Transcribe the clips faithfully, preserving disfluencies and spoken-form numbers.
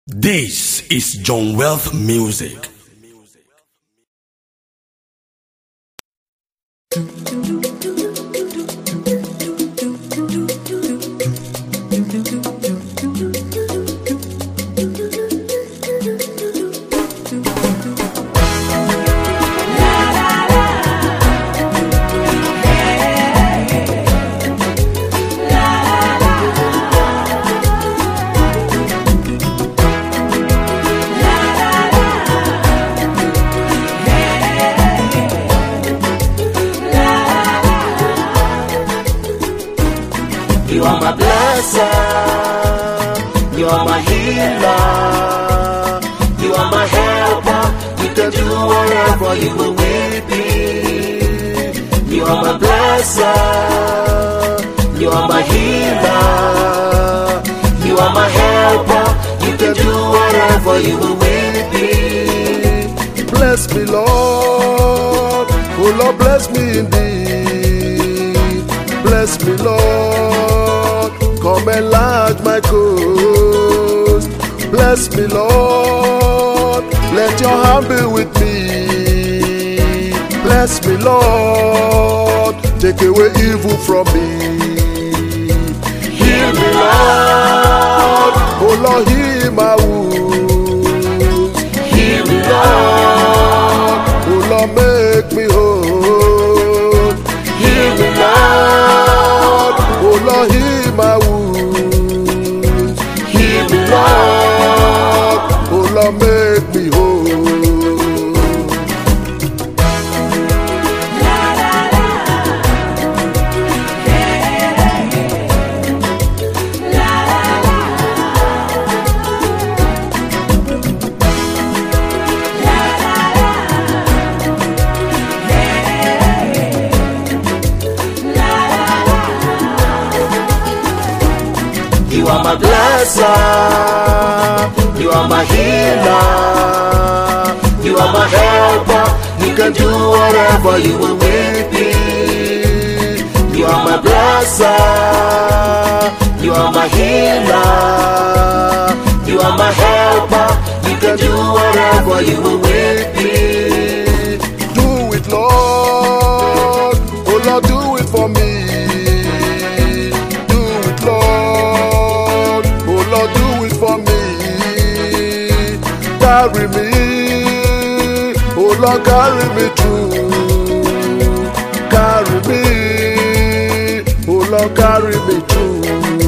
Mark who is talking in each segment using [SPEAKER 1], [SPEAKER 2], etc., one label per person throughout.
[SPEAKER 1] This is John Wealth Music.
[SPEAKER 2] You are my blesser, you are my healer, you are my helper, you can do whatever you will with me. You are my blesser, you are my healer, you are my helper, you can do whatever you will with me.
[SPEAKER 3] Bless me, Lord, oh Lord, bless me indeed. Bless me, Lord, come enlarge my coast. Bless me, Lord, let your hand be with me. Bless me, Lord, take away evil from me. Heal me, Lord, oh Lord, heal my wounds. Heal me, Lord, oh Lord, make me whole. Heal me, Lord, oh Lord, heal my wounds. Heal me, Lord, oh Lord, make me whole.
[SPEAKER 2] You are my blesser, you are my healer, you are my helper, you can do whatever you will with me. You are my blesser, you are my healer, you are my helper, you can do whatever you will with me.
[SPEAKER 3] Do it, Lord, oh Lord, do it for me. Do it, Lord, oh Lord, do it for me. Carry me, oh Lord, carry me through. Carry me, oh Lord, carry me through.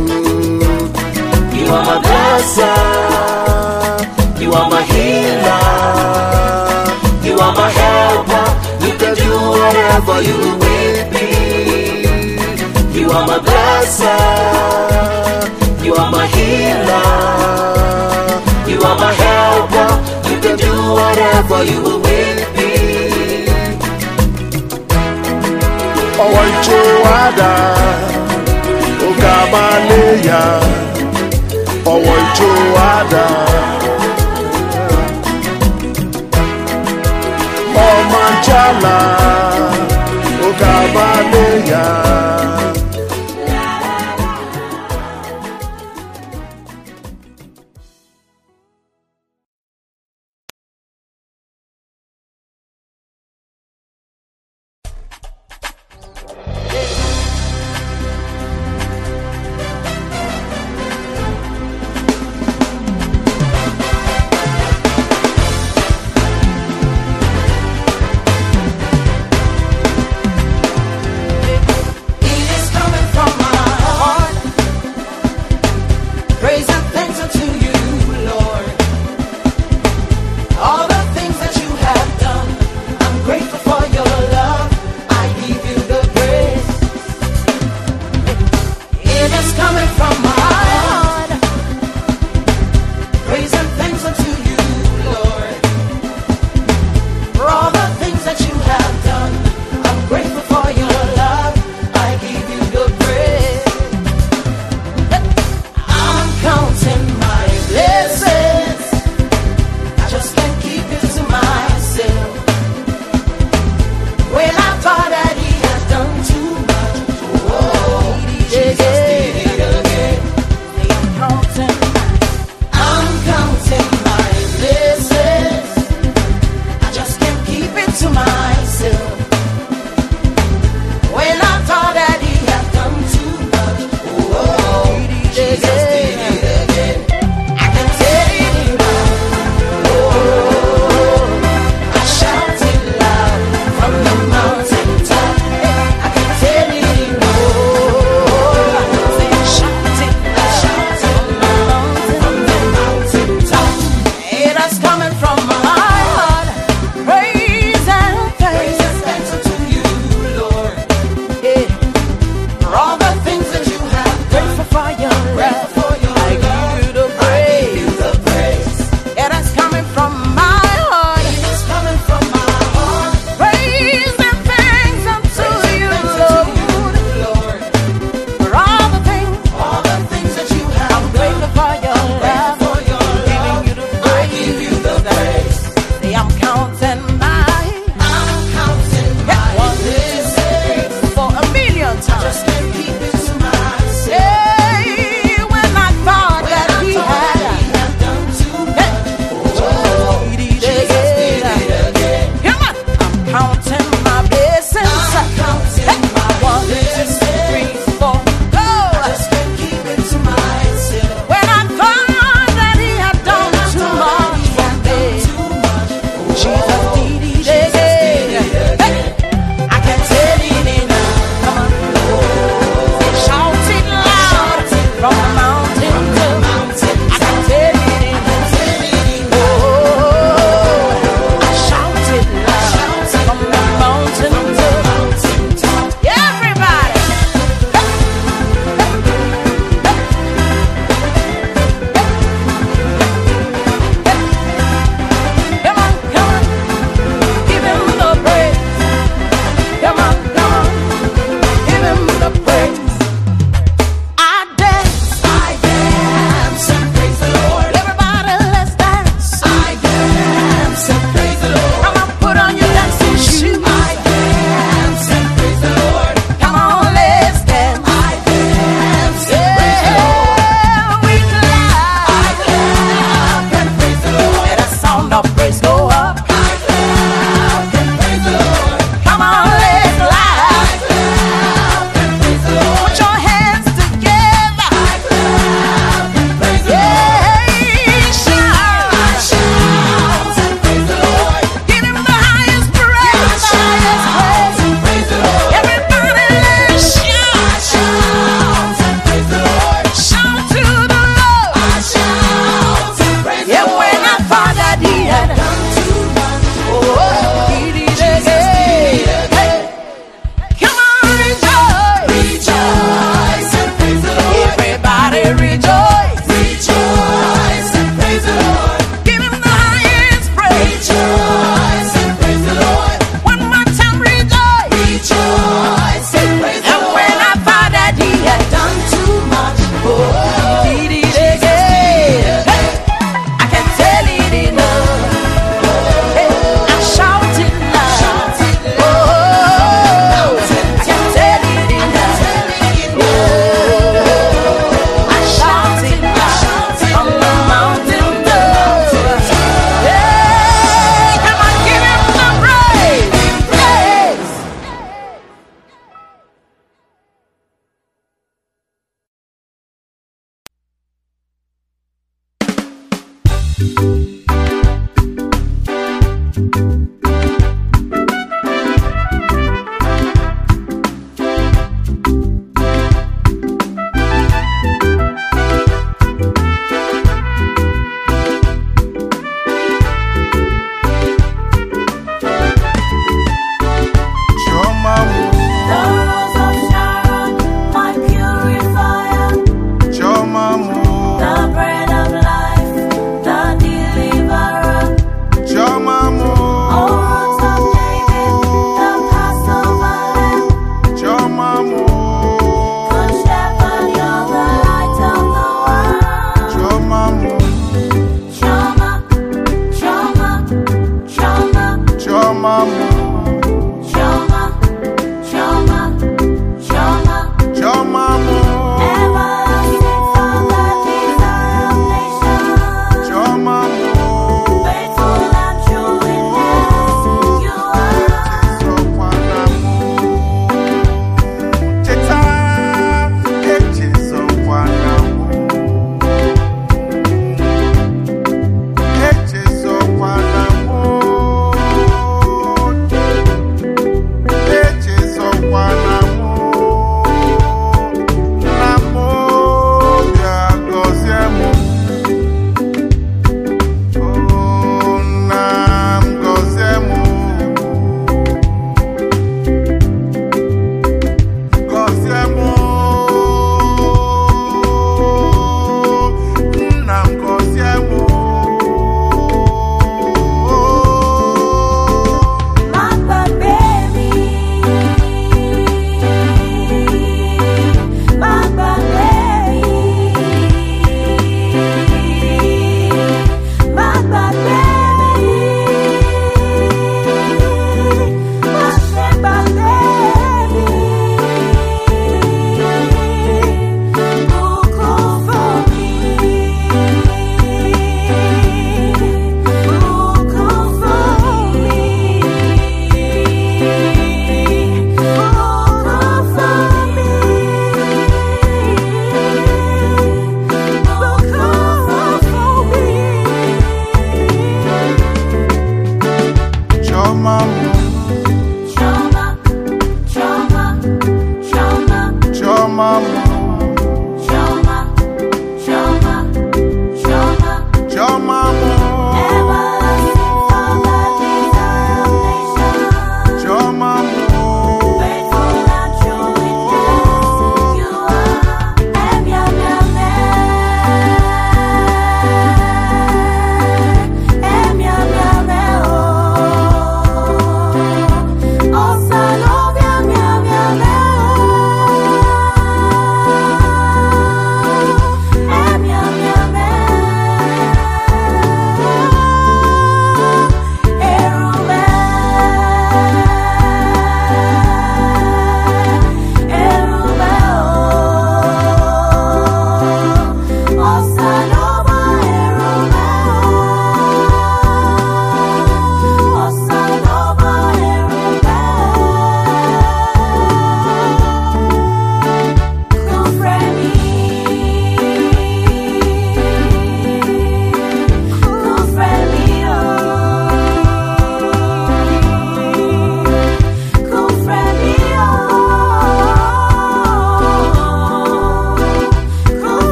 [SPEAKER 2] You are my blesser, you are my healer, you are my helper, you can do whatever you will with me. You are my blesser, you are my healer, you are my helper, you can do whatever you will with me.
[SPEAKER 3] Ọwọ́ ìjọ àdá, ọ̀gá máa léyà. Ọwọ́ ìjọ àdá, ọmọ jàlá, ọ̀gá máa léyà.
[SPEAKER 4] The bread of life, the dealing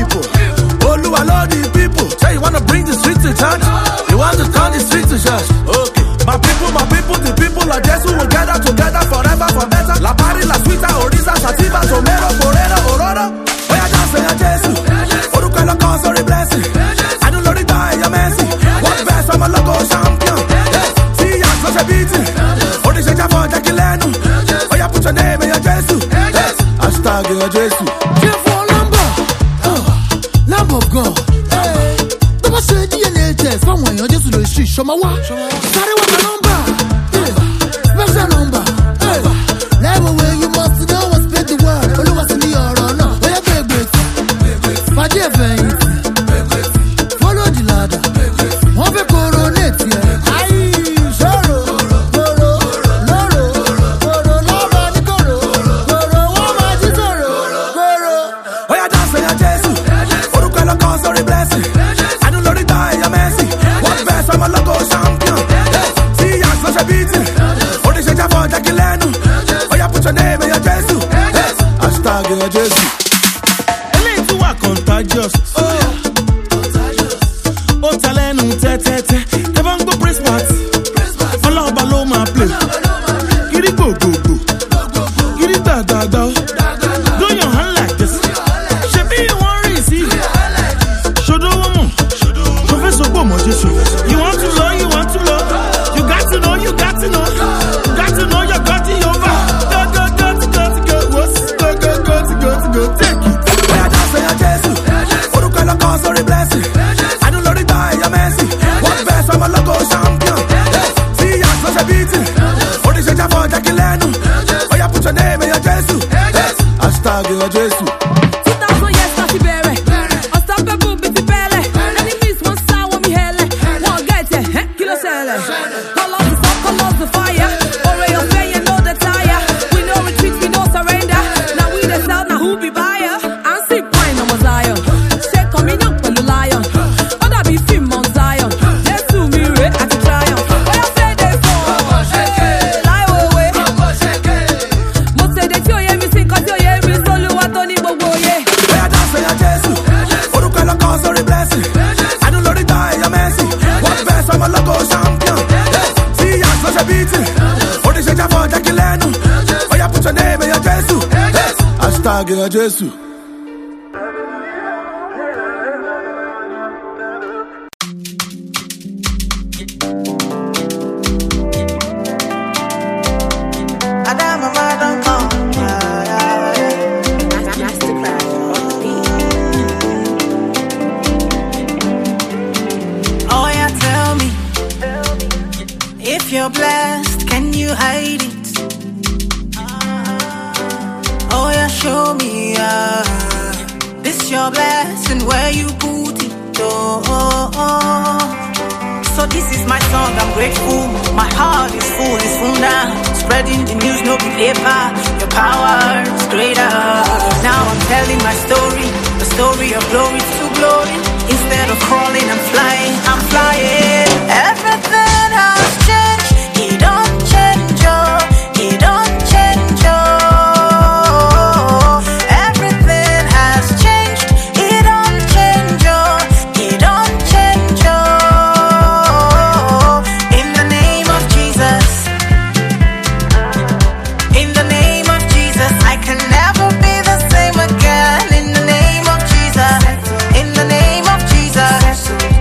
[SPEAKER 1] people. Oluwa love the people. Say you wanna bring the streets to church. You want to turn the streets to church. Okay. My people, my people, the people of Jesus will gather together forever for better. La Pari, La Suita, Orisa, Sativa, Tomero, Moreno, Ororo. Oya dance for your Jesus. Oruka lo cause sorry blessing. I don't know the die, your mercy. What best from a logo champion. See ya, such a beating. Only shake your phone, take it lenu. Oya put your name in your Jesus. Hashtag your Jesus.
[SPEAKER 4] Give for number. Lamb of God. Don't say D N A test. Someone you're just to the street. Show my what? Sorry, what the number? Special number. Level where you must know what's spread the word. All of us in the order. No, we are big, big. Forgive me. Follow the ladder. One be coronate. Aye, Zoro. Goro. Loro. Goro. Loro. Ni Goro. Goro. Wama ji Zoro. Goro.
[SPEAKER 1] Oya dance for your Jesus. Oruka lo cause sorry blessing. I don't know the die, your mercy. What best from a logo champion. See ya, such a beating. Only shake your phone, take it lenu. Oya put your name in your Jesus. Hashtag your Jesus. Eléyìí tún wà contagious. Ó ta lẹ́nu tẹ́tẹ́tẹ́. Tẹ́ bá ń gbọ́ praise party. Ọlọ́ọ̀bá ló máa play. Gírí gbògbògbò. Gírí gbàgbàgbà. Do your hand like this. Ṣebí wọ́n rí sí. Ṣodó wọ́n mọ̀. Ṣofẹ́ sọ́gbọ̀ mọ̀ Jésù. You want to know, you want to know. You got to know, you got to know. You got to know your God is over. Go, go, go, to go, to go. What's go, go, go, to go, to go. Take it. Oya dance for your Jesus. Oruka lo cause sorry blessing. I don't know the die, your mercy. What best from a logo champion. See ya, such a beating. Only shake your phone, take it lenu. Oya put your name in your Jesus. Hashtag your Jesus.
[SPEAKER 5] two thousand years láti bẹ̀rẹ̀. Unstoppable bíi ti bẹ̀rẹ̀. Enemies wọ́n sá wọ́n mi hẹlẹ̀. Wọ́n gẹ̀ẹ́tẹ̀, ẹ́ kí ló ṣẹlẹ̀? Call us the sun, call us the fire. Oore ọ̀fẹ́ yẹn no dey tire. We no retreat, we no surrender. Now we dey sell, now who be buyer? À ń sìn pine ọmọ Zion. Ṣé communion pẹ̀lú lion? Ó dàbí fíìmù on Zion. Jésù mi rè àti triumph. Bóyá fẹ́ dé fún ọ. Láìwòwe. Mo ṣèdè tí òye mi sí nǹkan tí òye mi sólúwa tó ní gbogbo òye.
[SPEAKER 1] Oya dance for your Jesus. Oruka lo cause sorry blessing. I don't know the die, your mercy. What best from a logo champion. See ya, such a beating. Only shake your phone, take it lenu. Oya put your name in your Jesus. Hashtag your Jesus.
[SPEAKER 6] Oh yeah, tell me, if you're blessed, can you hide it? Oh yeah, show me, uh, this your blessing, where you put it, oh, oh, oh. So this is my song, I'm grateful, my heart is full, it's full now, spreading the news, no be paper, your power is greater. Now I'm telling my story, the story of glory to glory, instead of crawling, I'm flying, I'm flying. Everything has changed, it don't change, oh, it don't change, oh. Everything has changed, it don't change, oh, it don't change, oh. In the name of Jesus, in the name of Jesus, I can never be the same again. In the name of Jesus, in the name of Jesus,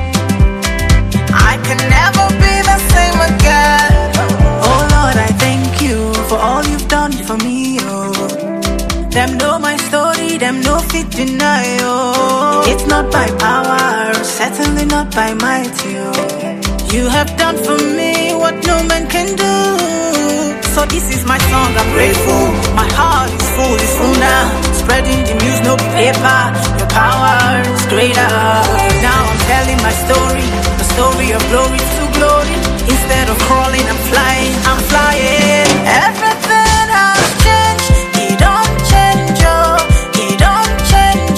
[SPEAKER 6] I can never be the same again. Oh Lord, I thank you for all you've done for me, oh. Them know my story, them no fit deny, oh. It's not by power, certainly not by might, oh. You have done for me what no man can do. So this is my song, I'm grateful. My heart is full, it's full now. Spreading the news, no paper. Your power is greater. Now I'm telling my story, the story of glory to glory. Instead of crawling, I'm flying, I'm flying. Everything has changed, it don't change, oh, it don't change,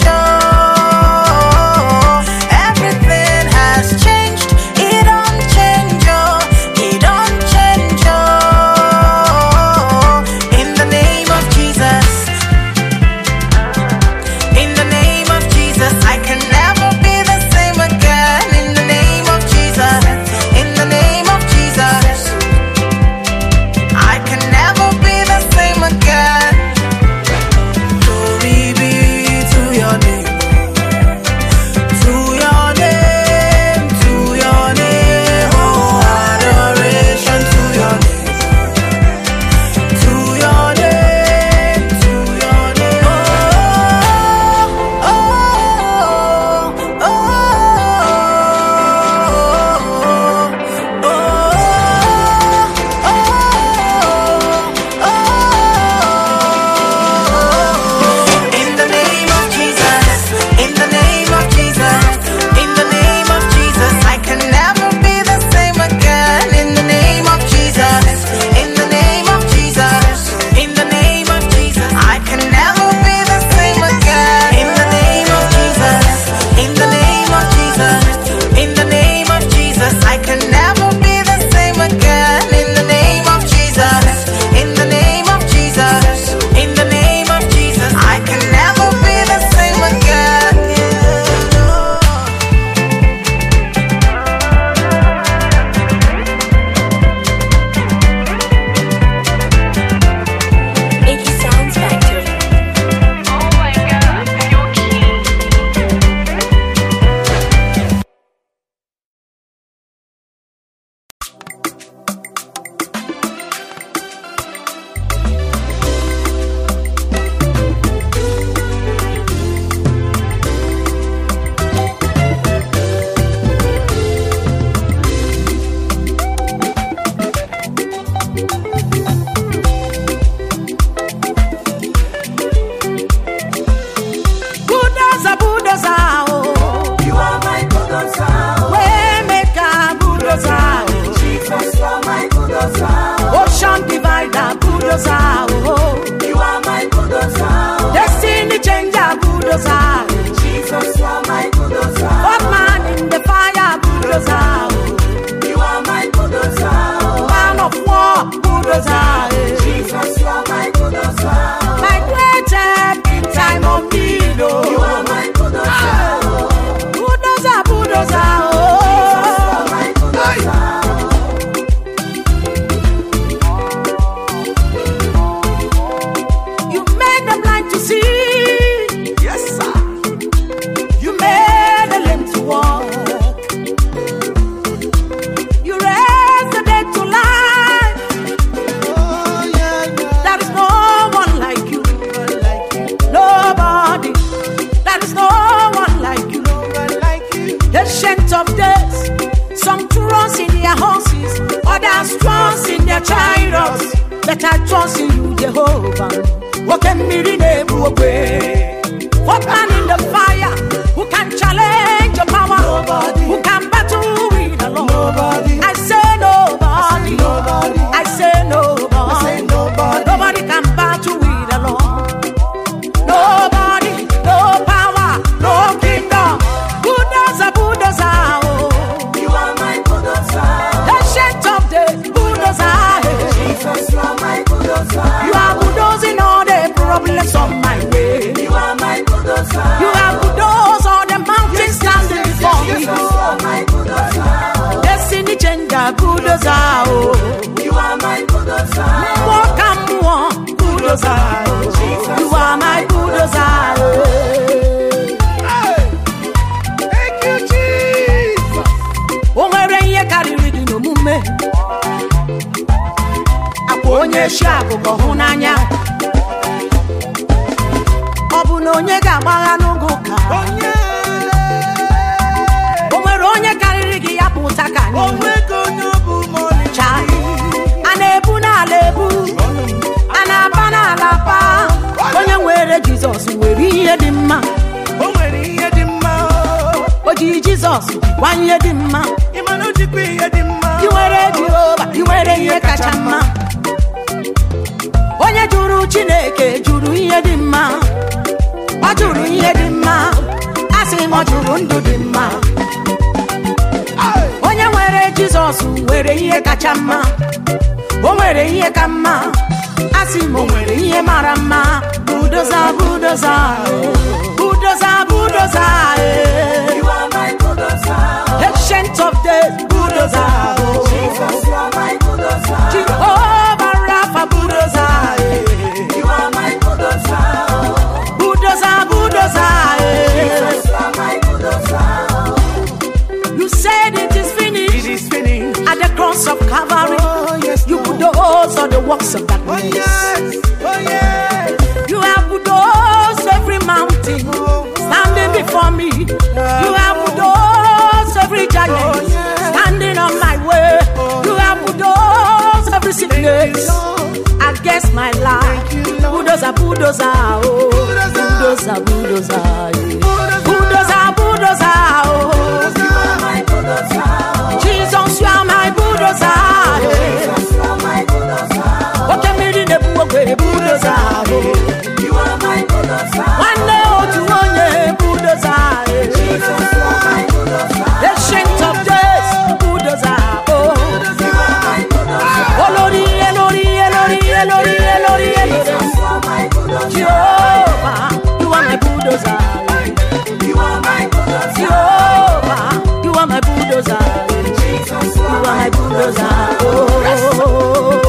[SPEAKER 6] oh. Everything has changed, it don't change, oh, it don't change, oh. In the name of Jesus, in the name of Jesus, I
[SPEAKER 7] Others trust in their chariots, but I trust in you, Jehovah. What can be the name of what man in the fire who can challenge your power? Nobody. Who can battle with the Lord? Nobody. I say nobody. Nobody. I say nobody. I say nobody. Nobody can battle with the Lord. Nobody, no power, no kingdom. Bulldozer, bulldozer, oh.
[SPEAKER 2] You are my bulldozer.
[SPEAKER 7] The shade of the bulldozer.
[SPEAKER 2] Jesus, you are my bulldozer.
[SPEAKER 7] You are bulldozing all the problems of my way.
[SPEAKER 2] You are my bulldozer.
[SPEAKER 7] You are bulldoze all the mountains standing before me.
[SPEAKER 2] Jesus, you are my bulldozer.
[SPEAKER 7] Destiny changer, bulldozer, oh.
[SPEAKER 2] You are my bulldozer.
[SPEAKER 7] Walk and walk, bulldozer, oh. You are my bulldozer, oh.
[SPEAKER 3] Thank you, Jesus.
[SPEAKER 7] O nwere ihe karịrị gị n'omume. Akwa onye shi akụkọ hụ n'anya. Ọ bụ na onye ga-agbagha n'oge ụka. O nwere onye karịrị gị ya pụta ka anyị. Chai. A na-ebu n'ala ebu. A na-apa n'ala pa. Onye nwere Jizọs nwere ihe dị mma. O ji Jizọs gwa ihe dị mma. I nwere Jehova, I nwere ihe kacha mma. Onye jụrụ Chineke jụrụ ihe dị mma. Ọ jụrụ ihe dị mma. Asị m ọ jụrụ ndụ dị mma. Onye nwere Jizọs nwere ihe kacha mma. O nwere ihe ka mma. Asị m o nwere ihe mara mma. Bulldozer, bulldozer, bulldozer, bulldozer.
[SPEAKER 2] You are my bulldozer.
[SPEAKER 7] Ancient of days, bulldozer.
[SPEAKER 2] Jesus, you are my bulldozer.
[SPEAKER 7] Jehovah Rapha, bulldozer.
[SPEAKER 2] You are my bulldozer.
[SPEAKER 7] Bulldozer, bulldozer.
[SPEAKER 2] Jesus, you are my bulldozer.
[SPEAKER 7] You said it is finished.
[SPEAKER 1] It is finished.
[SPEAKER 7] At the cross of Calvary.
[SPEAKER 1] Oh, yes,
[SPEAKER 7] You bulldoze all the works of darkness.
[SPEAKER 1] Oh, yes. Oh, yes.
[SPEAKER 7] You have bulldozed every mountain standing before me. You have bulldozed every giant standing on my way. You have bulldozed every sickness against my life. Bulldozer, bulldozer, oh. Bulldozer, bulldozer, yeah. Bulldozer, bulldozer, oh.
[SPEAKER 2] You are my bulldozer.
[SPEAKER 7] Jesus, you are my bulldozer.
[SPEAKER 2] Jesus, you are my bulldozer.
[SPEAKER 7] What can be the bulldozer?
[SPEAKER 2] You are my bulldozer.
[SPEAKER 7] One day, oh, to one day, bulldozer.
[SPEAKER 2] Jesus, you are my bulldozer.
[SPEAKER 7] The strength of days, bulldozer. Oh,
[SPEAKER 2] You are my bulldozer.
[SPEAKER 7] oh, Lordy, Lordy, Lordy, Lordy, Lordy,
[SPEAKER 2] Jesus, you are my bulldozer.
[SPEAKER 7] Jehovah, you are my bulldozer.
[SPEAKER 2] You are my bulldozer.
[SPEAKER 7] Jehovah, you are my bulldozer.
[SPEAKER 2] Jesus, you
[SPEAKER 7] You
[SPEAKER 2] are
[SPEAKER 7] are
[SPEAKER 2] my
[SPEAKER 7] my bulldozer. Oh.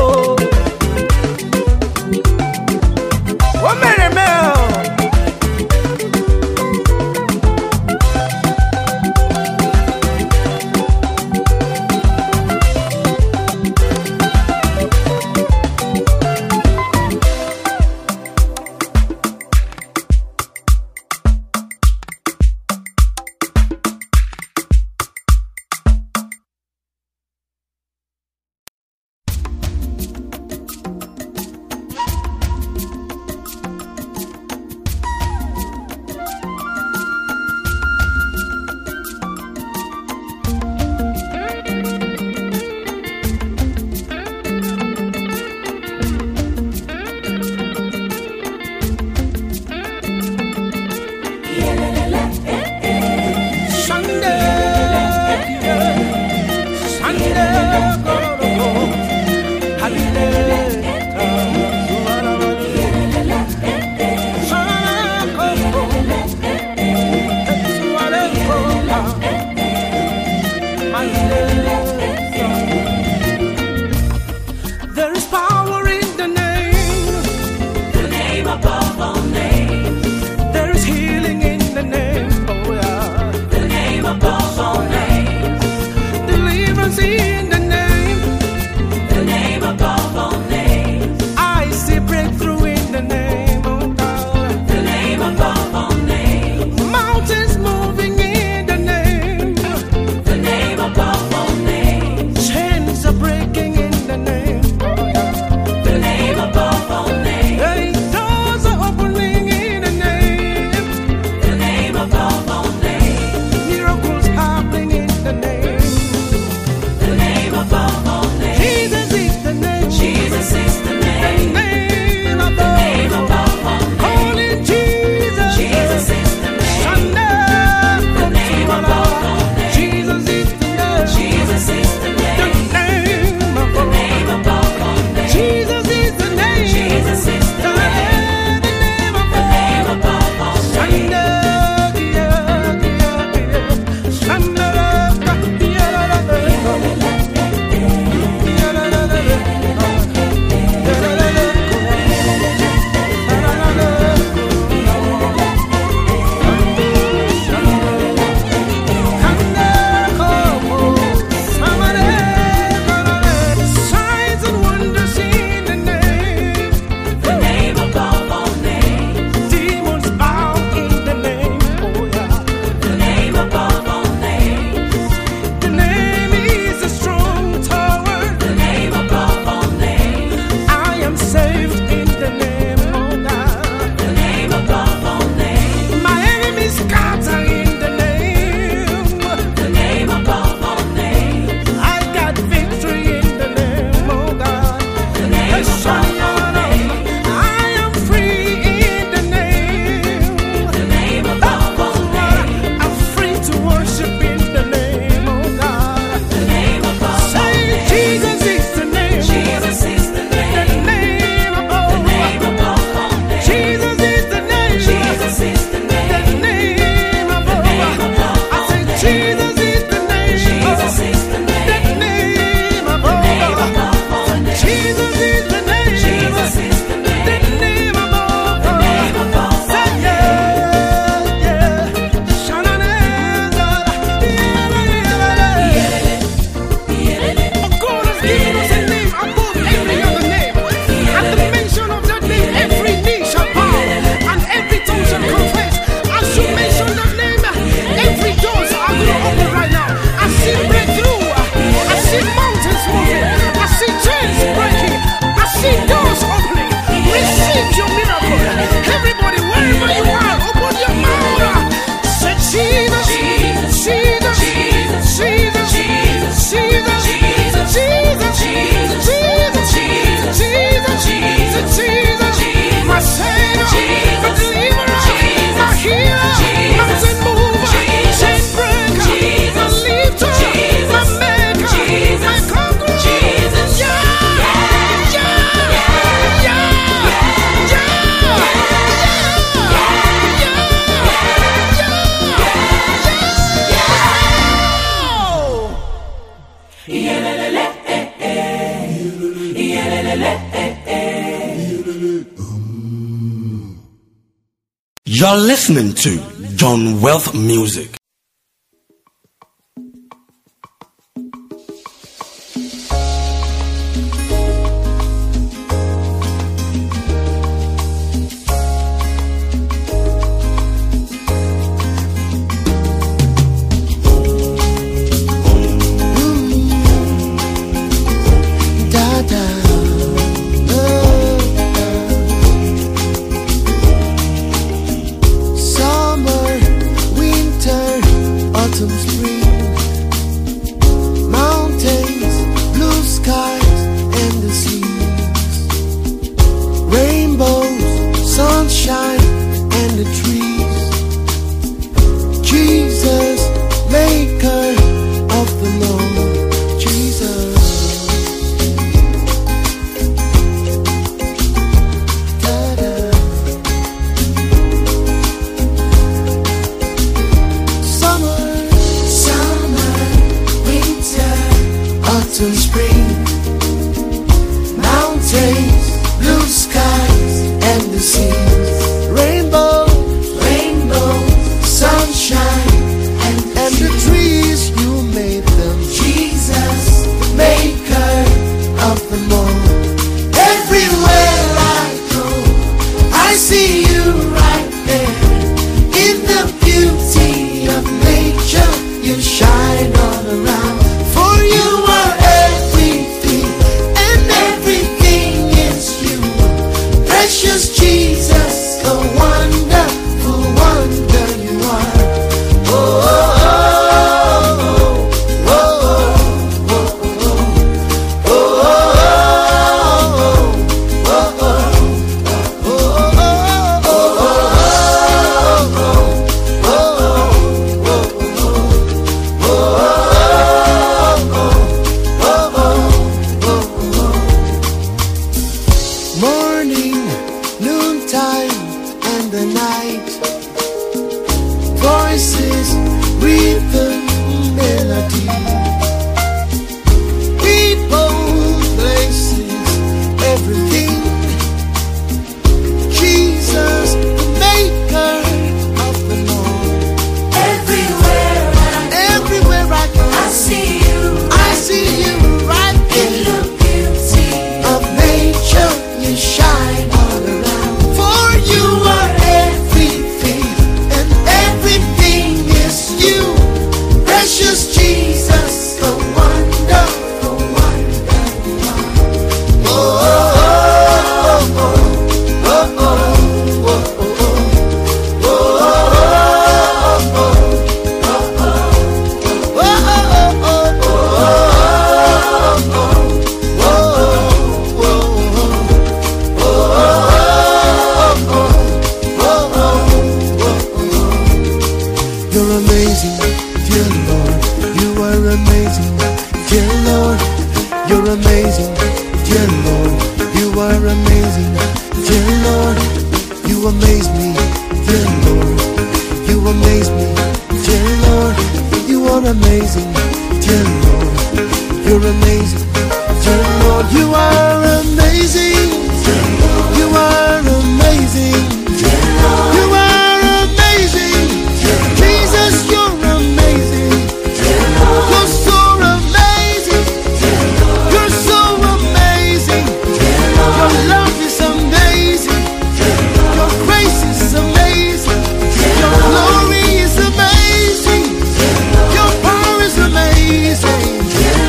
[SPEAKER 1] You're listening to John Wealth Music.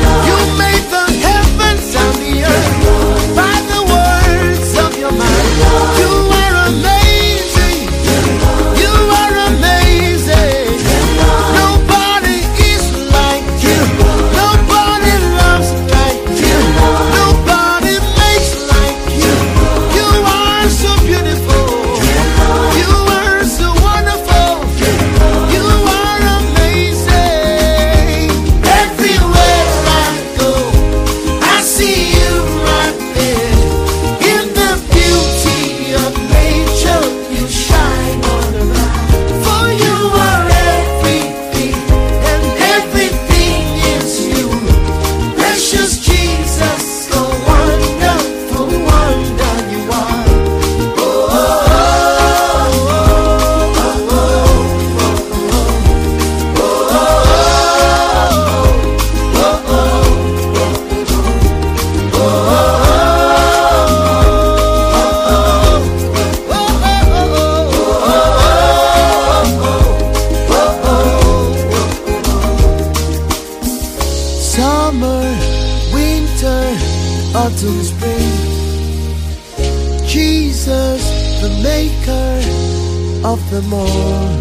[SPEAKER 8] You made the heavens and the earth by the words of your mouth. autumn, spring. Jesus, the maker of them all.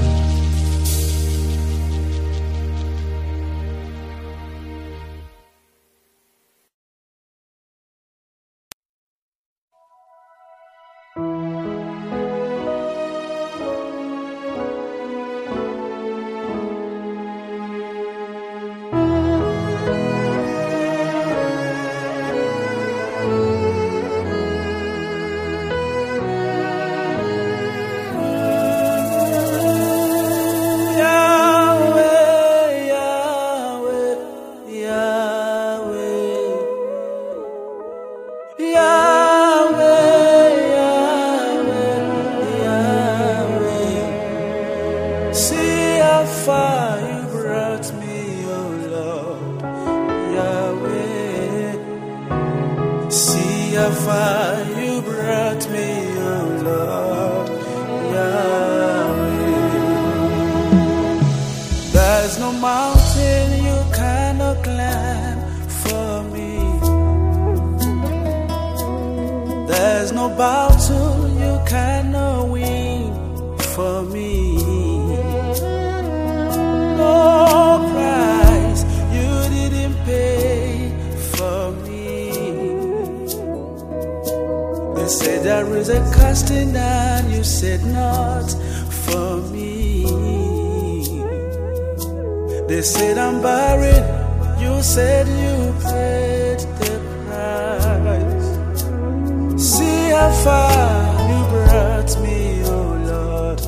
[SPEAKER 1] They said I'm barren, you said you paid the price. See how far you brought me, oh Lord,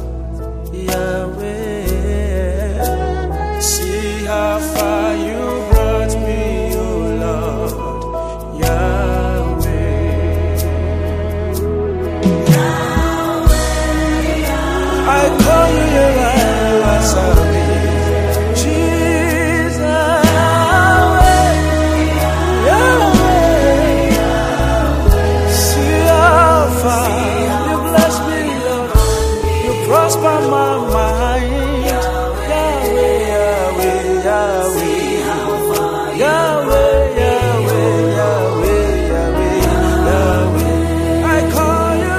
[SPEAKER 1] Yahweh. See how far you brought me, oh Lord, Yahweh. Yahweh, Yahweh. I call you, you answer me. Prosper my mind, Yahweh, Yahweh, Yahweh, Yahweh, Yahweh, Yahweh, Yahweh, Yahweh. I call you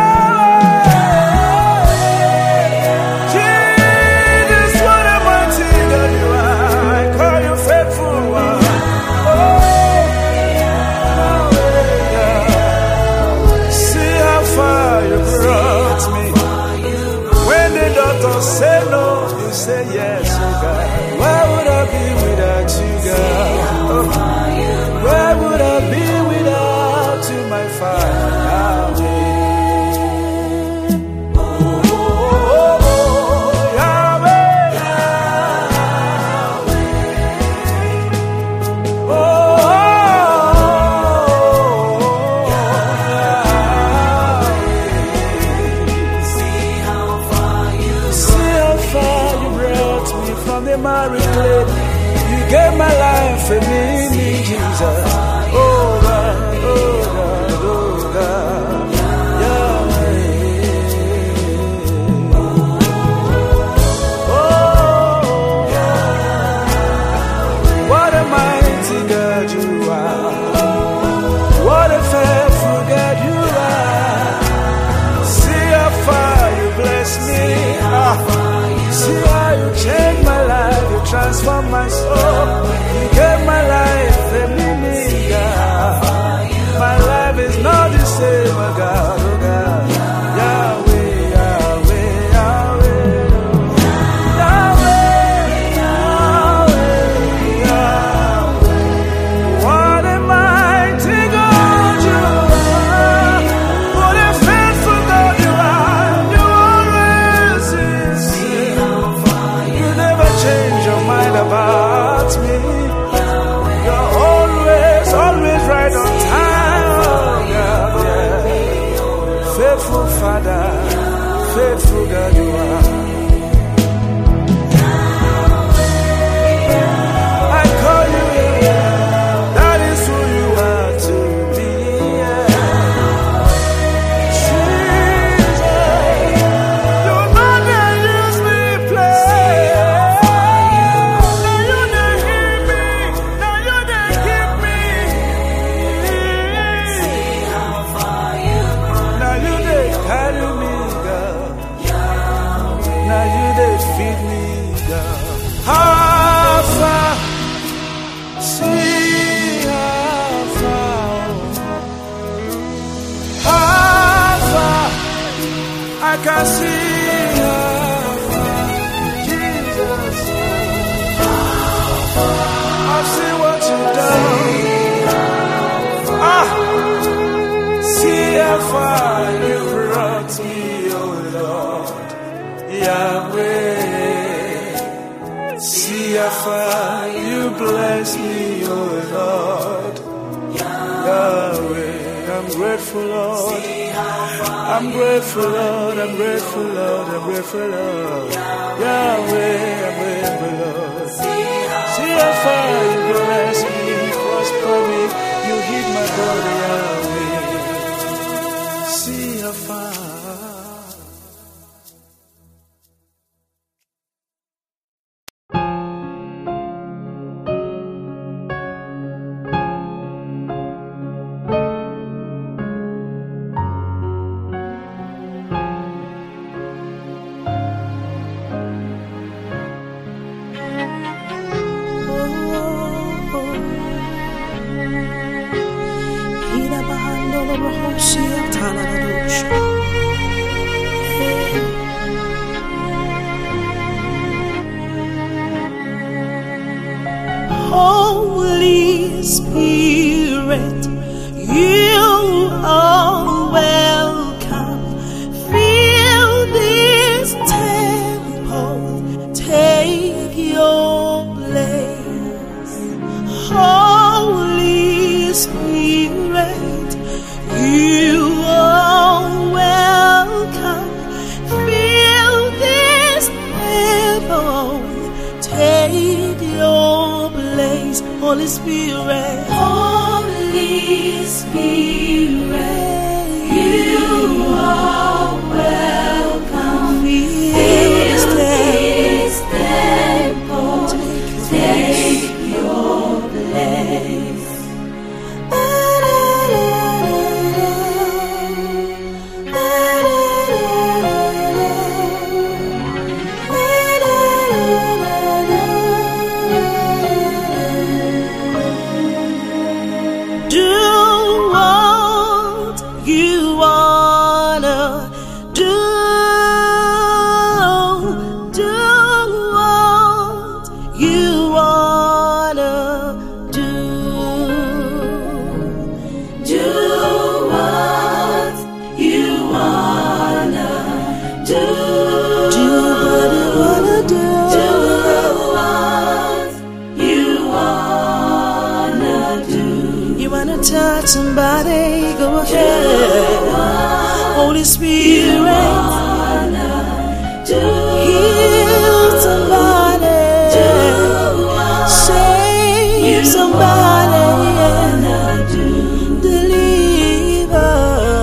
[SPEAKER 1] Yahweh. Jesus, what a mighty God you are. I call you faithful one. Oh, Yahweh, Yahweh. See how far you brought me. Say no, you say yes, oh God. Where would I be without you, God? Oh, where would I be without you, my Father? Oh, oh, oh, oh, Yahweh, Yahweh. Oh, you gave my life a meaning, Jesus. Oh God, oh God, oh God, Yahweh. Oh, what a mighty God you are. What a faithful God you are. See how far you bless me. Ah. See how you change my life, you transform my soul. You gave my life a meaning, God. My life is not the same, oh God, oh God. Yahweh, Yahweh, Yahweh. Yahweh, Yahweh, Yahweh. What a mighty God you are. What a faithful God you are. You always is. Change your mind about me. You're always, always right on time. Oh, God, yeah. Faithful Father, faithful God you are. I call you, yeah. That is who you are to me. Yeah. I see how far, Jesus. I see what you've done. Ah, see how far you brought me, oh Lord, Yahweh. See how far you bless me, oh Lord, Yahweh. I'm grateful, Lord. I'm grateful, Lord. I'm grateful, Lord. I'm grateful, Lord. Yahweh, I'm grateful, Lord. See how far you bless me, prosper me. You hit my body, Yahweh. See how far.
[SPEAKER 9] Holy Spirit, you are welcome. Fill this temple, take your place. Holy Spirit, you are welcome. Fill this temple, take your place. Holy Spirit, Holy Spirit, you are welcome. Fill this temple, take your place. Touch somebody, go ahead. Holy Spirit, heal somebody, save somebody, deliver.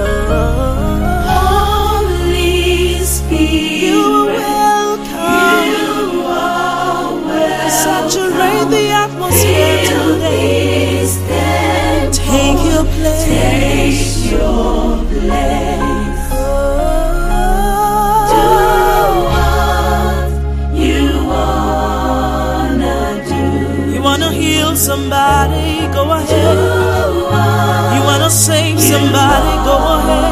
[SPEAKER 9] Holy Spirit, you're welcome. You are welcome. Saturate the atmosphere today. Take your place. Take your place. Oh, do what you wanna do. You wanna heal somebody? Go ahead. You wanna save somebody? Go ahead.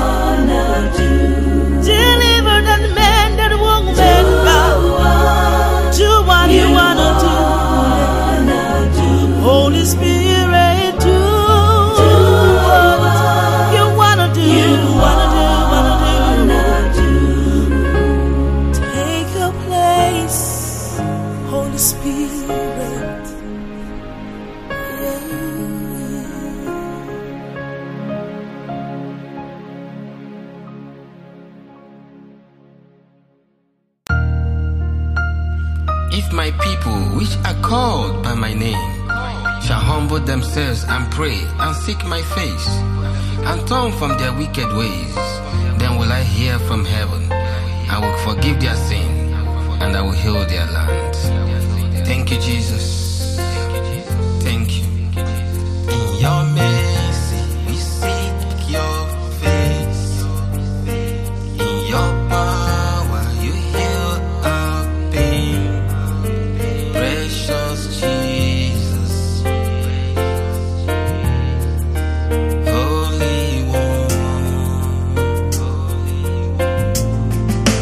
[SPEAKER 9] Deliver that man, that woman, God. Do what you wanna do. Holy Spirit, do. Spirit,
[SPEAKER 10] if my people, which are called by my name, shall humble themselves and pray and seek my face and turn from their wicked ways, then will I hear from heaven. I will forgive their sin and I will heal their land. Thank you, Jesus. Thank you. In your mercy, we seek your face. In your power, you heal our pain. Precious Jesus, Holy One.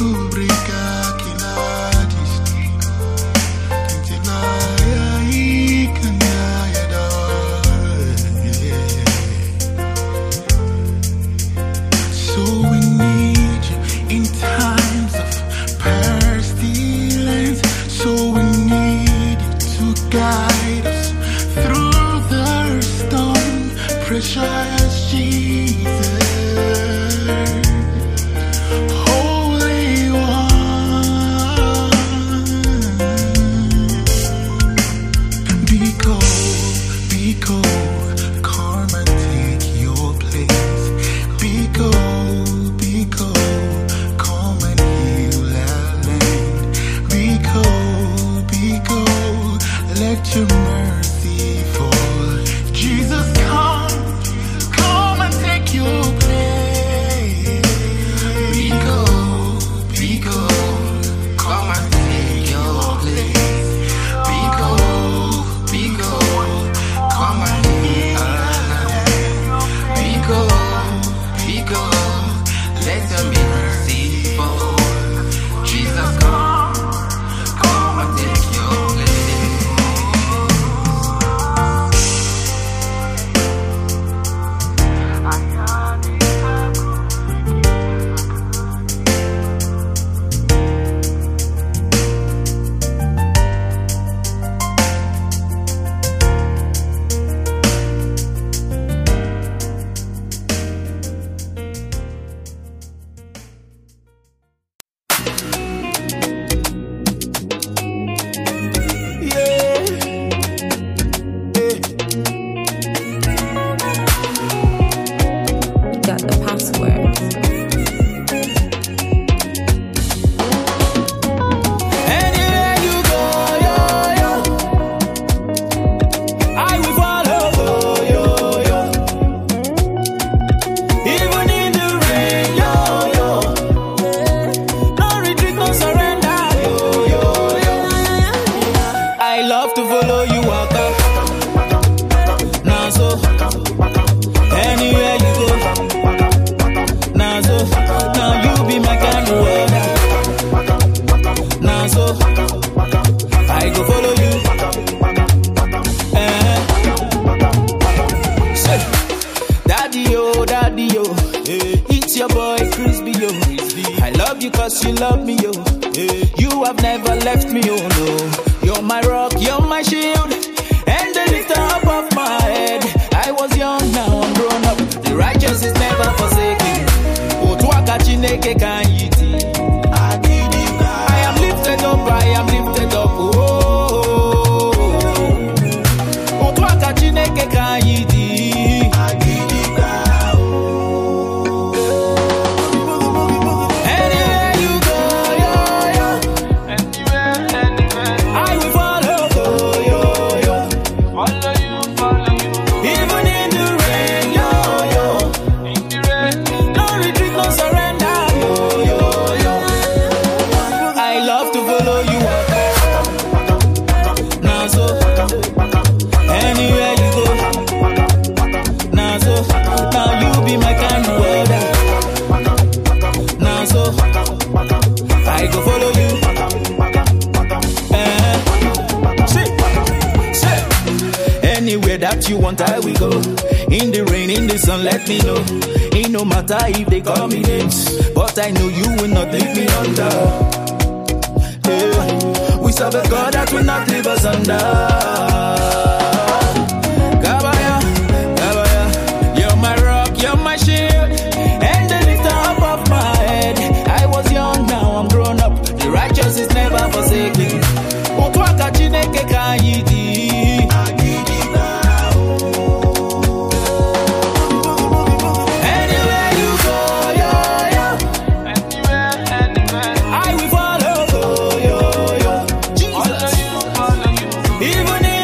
[SPEAKER 11] Even if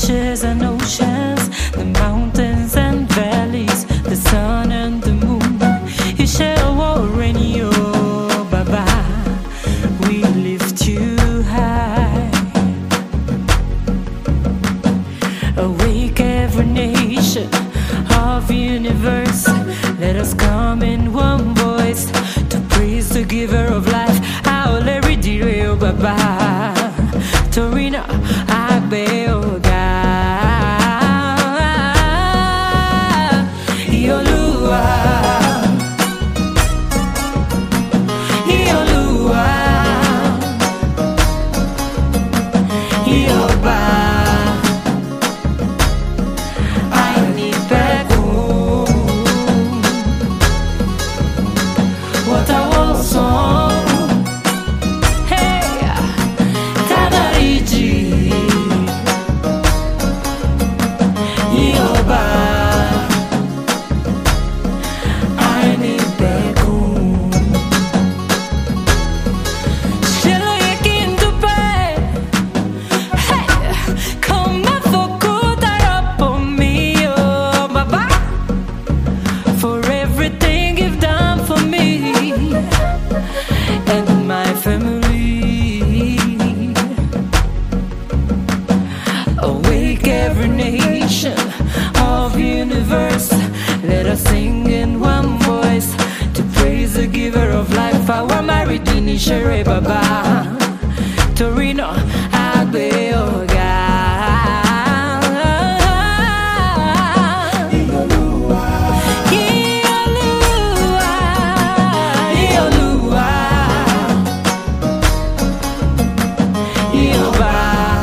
[SPEAKER 11] beaches and oceans, the mountains and valleys, the sun and the moon. You shall war in you, Baba. We lift you high. Awake every nation of the universe. Let us come in one voice to praise the giver of life. I'll every day, oh Baba. Torino, Abeoga. Yolua. Yolua. Yoba. I need back home. What I was song. Hey, Tadariji. Yoba. I need back home. Shall I get to bed? Hey, come and focus up on me, oh Baba, for everything you've done for me and my family. Awake every nation of the universe. Let us sing in one voice to praise the giver of life. Our married in Ishere Baba. Torino, Abeoga. Yolua, Yolua, Yoba.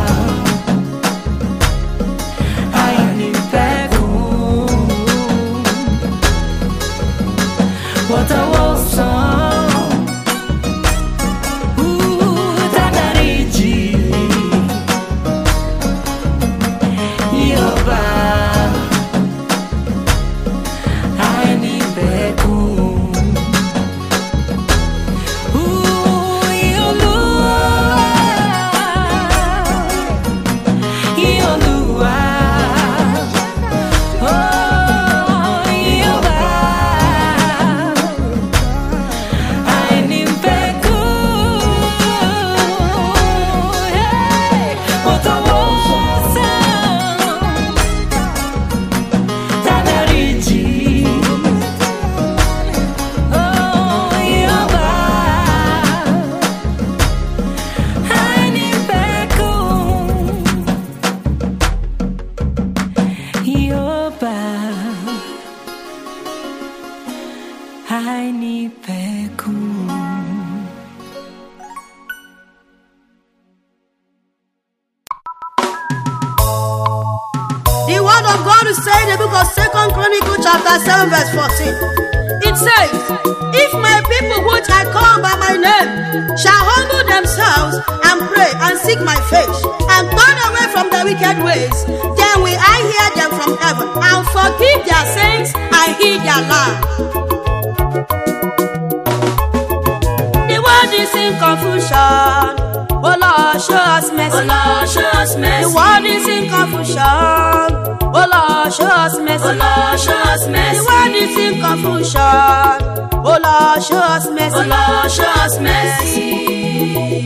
[SPEAKER 11] I need back home. What I was on. Ooh, Tadariji. Yoba. I need back home. Ooh, Yolua. Yolua. Oh, Yoba. I need back home. Hey, what I was on. Tadariji. Oh, Yoba. I need back home. Yoba. I need back home.
[SPEAKER 12] The word of God is saying in the book of Second Chronicles chapter seven verse fourteen. It says, if my people which I call by my name shall humble themselves and pray and seek my face and turn away from their wicked ways, then will I hear them from heaven and forgive their sins and heal their land. The word is in confusion. Oh Lord, show us mercy. Oh Lord, show us mercy. The word is in confusion. Oh Lord, show us mercy. Oh Lord, show us mercy. The word is in confusion. Oh Lord, show us mercy. Oh Lord, show us mercy.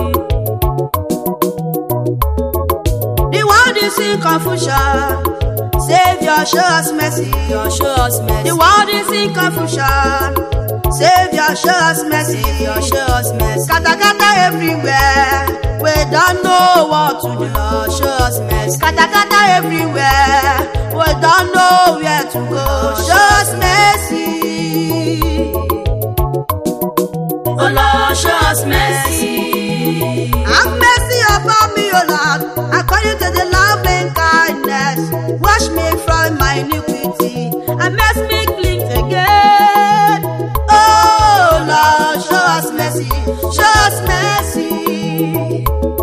[SPEAKER 12] The word is in confusion. Savior, show us mercy. Savior, show us mercy. The world is in confusion. Savior, show us mercy. Savior, show us mercy. Kata kata everywhere. We don't know what to do. Lord, show us mercy. Kata kata everywhere. We don't know where to go. Show us mercy. Oh Lord, show us mercy. Have mercy upon me, O Lord, according to the loving kindness. Wash me from my iniquity and make me clean again. Oh Lord, show us mercy. Show us mercy.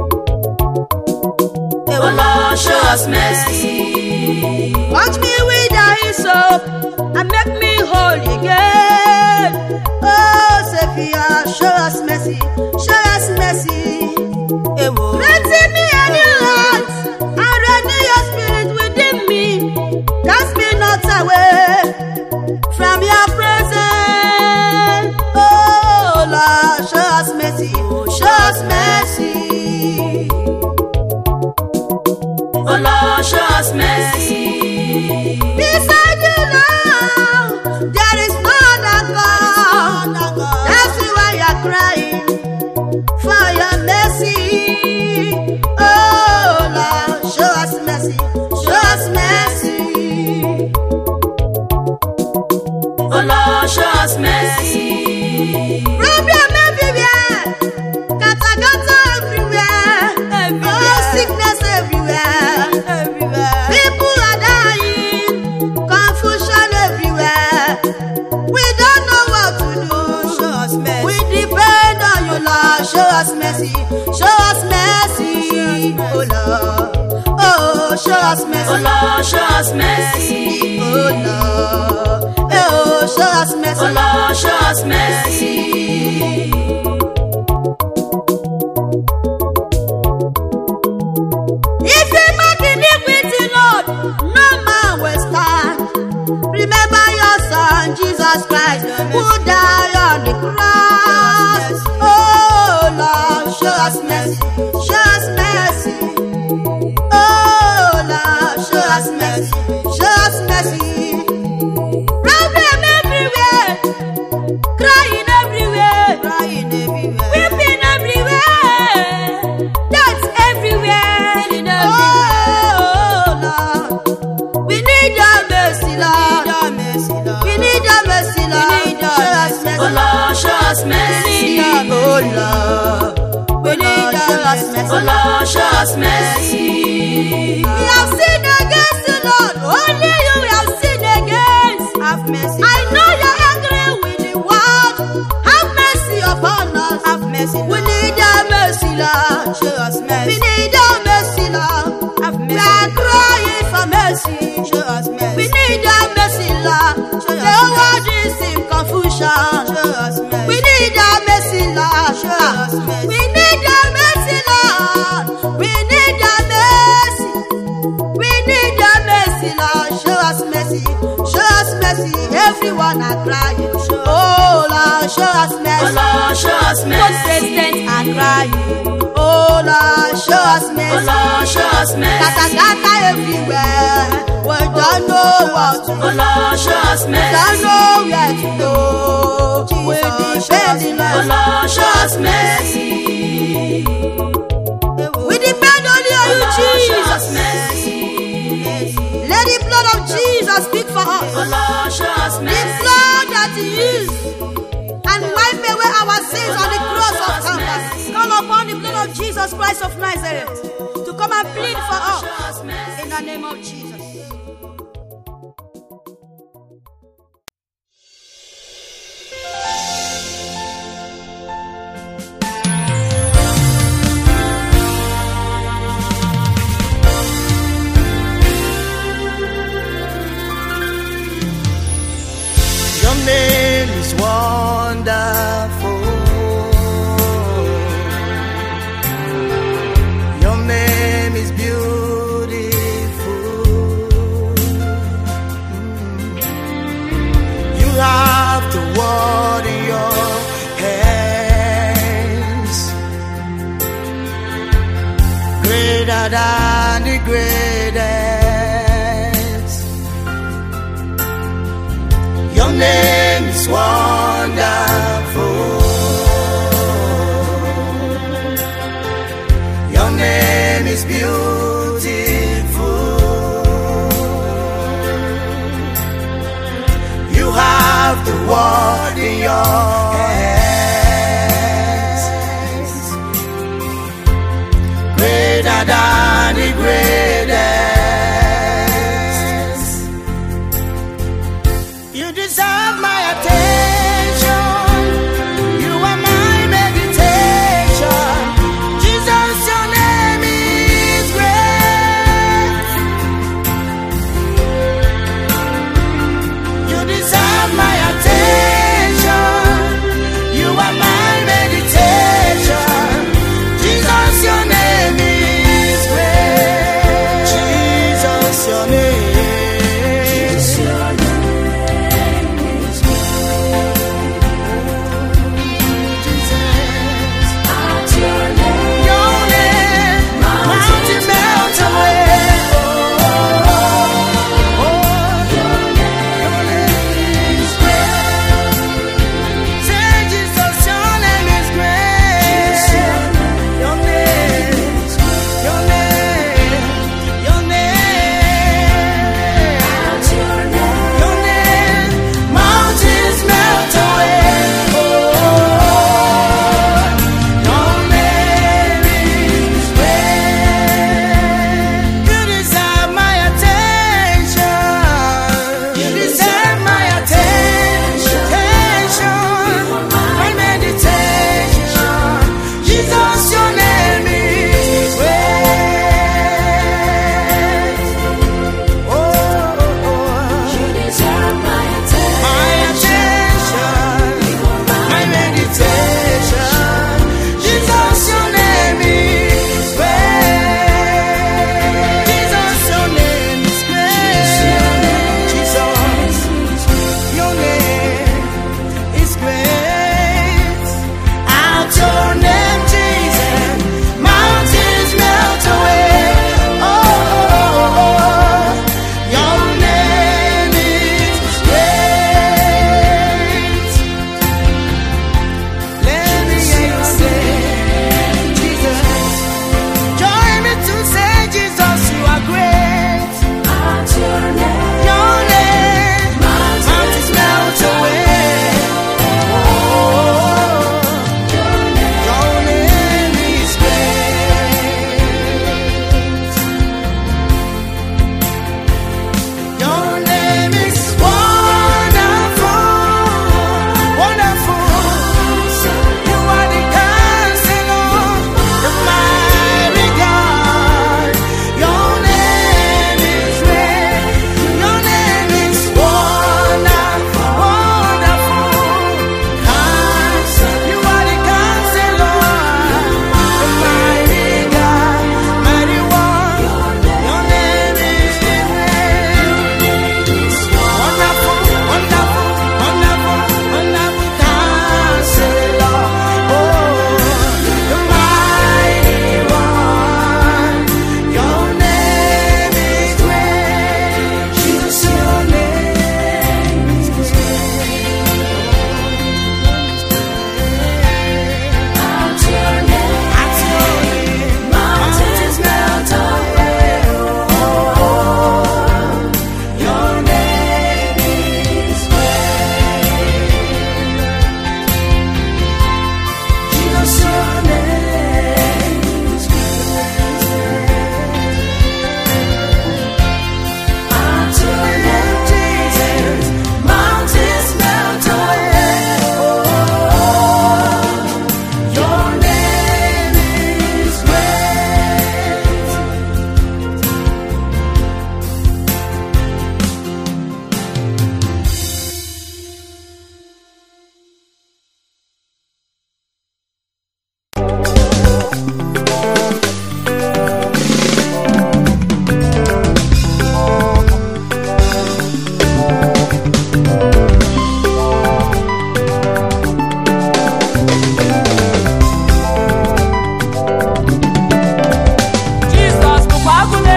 [SPEAKER 12] Oh Lord, show us mercy. Wash me with thy hyssop and make me whole again. Oh Savior, show us mercy. Show us mercy. Create in me a new heart and renew your spirit. us mercy.
[SPEAKER 11] Oh Lord, show us mercy.
[SPEAKER 12] Oh Lord, oh, show us mercy.
[SPEAKER 11] Oh Lord, show us mercy.
[SPEAKER 12] If we make iniquity, Lord, no man will stand. Remember your Son, Jesus Christ, who died on the cross. Oh Lord, show us mercy. Show us mercy. Oh Lord, show us mercy. Show us mercy. Problem everywhere, crying everywhere, crying everywhere, weeping everywhere, that's everywhere. Oh Lord, we need your mercy, Lord. We need your mercy, Lord. Show us mercy.
[SPEAKER 11] Oh Lord, show us mercy.
[SPEAKER 12] Oh Lord, we need your mercy.
[SPEAKER 11] Oh Lord, show us mercy.
[SPEAKER 12] We have sinned against the Lord. Only you we have sinned against. Have mercy. I know you're angry with the world. Have mercy upon us. Have mercy. We need your mercy, Lord. Show us mercy. We need your mercy, Lord. Have mercy. We are crying for mercy. Show us mercy. We need your mercy, Lord. Show us the world is in confusion. Show us mercy. We need your mercy, Lord. Show us mercy. We need your mercy, Lord. We need your mercy. We need your mercy, Lord. Show us mercy. Show us mercy. Everyone are crying. Oh Lord, show us mercy.
[SPEAKER 11] Oh Lord, show us
[SPEAKER 12] Both
[SPEAKER 11] mercy.
[SPEAKER 12] presidents are crying. Oh Lord, show us
[SPEAKER 11] Oh
[SPEAKER 12] mercy.
[SPEAKER 11] Lord, show us
[SPEAKER 12] Kata
[SPEAKER 11] mercy.
[SPEAKER 12] kata everywhere. We don't know what to do.
[SPEAKER 11] Oh Lord, show us
[SPEAKER 12] We don't
[SPEAKER 11] mercy.
[SPEAKER 12] know where to go. We depend on
[SPEAKER 11] Oh
[SPEAKER 12] you.
[SPEAKER 11] Lord, show us mercy.
[SPEAKER 12] We depend only on
[SPEAKER 11] Oh
[SPEAKER 12] you,
[SPEAKER 11] Lord, show us
[SPEAKER 12] Jesus.
[SPEAKER 11] mercy.
[SPEAKER 12] Let the blood of Jesus speak for us.
[SPEAKER 11] Oh Lord, show us
[SPEAKER 12] The
[SPEAKER 11] mercy.
[SPEAKER 12] blood that He used and wipe away our sins on the cross of Calvary. Call upon the blood of Jesus Christ of Nazareth to come and plead for us in the name of Jesus.
[SPEAKER 8] Your name is wonderful. Your name is beautiful. You have the world in your hands, greater than the greatest. Your name is wonderful. Your name is beautiful. You have the world in your hands, greater than the greatest. You deserve my attention. You are my meditation. Jesus, your name is great. You deserve my attention. You are my meditation. Jesus, your name is great.